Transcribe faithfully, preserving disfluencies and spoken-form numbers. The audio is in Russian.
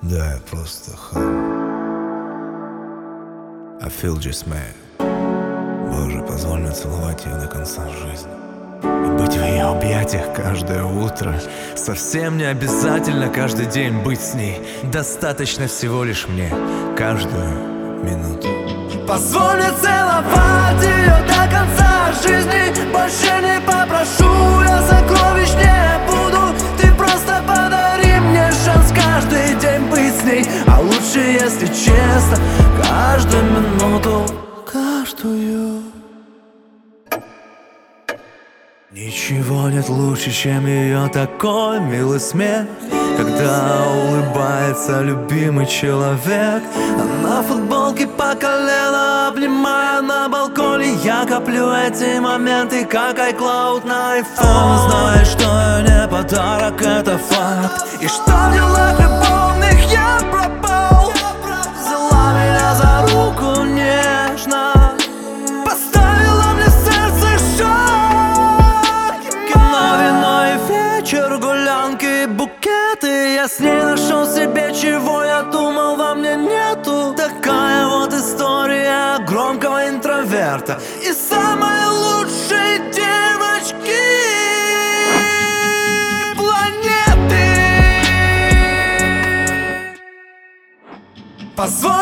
Да, я просто хам. I feel just mad. Боже, позволь мне целовать ее до конца жизни и быть в ее объятиях каждое утро. Совсем не обязательно каждый день быть с ней. Достаточно всего лишь мне каждую минуту. Позволь мне целовать ее до конца жизни. Больше не попрошу, я сокровищ не буду. Ты просто подари мне шанс каждый день быть с ней. А лучше, если честно, каждую минуту, каждую. Ничего нет лучше, чем ее такой милый смех, когда улыбается любимый человек. Она в футболке по колено, обнимая на балконе. Я коплю эти моменты, как iCloud на iPhone. Знаешь, что я не подарок, это факт. И что в делах любовных я пропал. Взяла меня за руку нежно, поставила мне в сердце шаг. Кино, вино и вечер, гулянки, букеты. Я с ней нашел себе, чего я думал во мне нету. Такая вот история громкого интроверта и самой лучшей девочки планеты. Позволь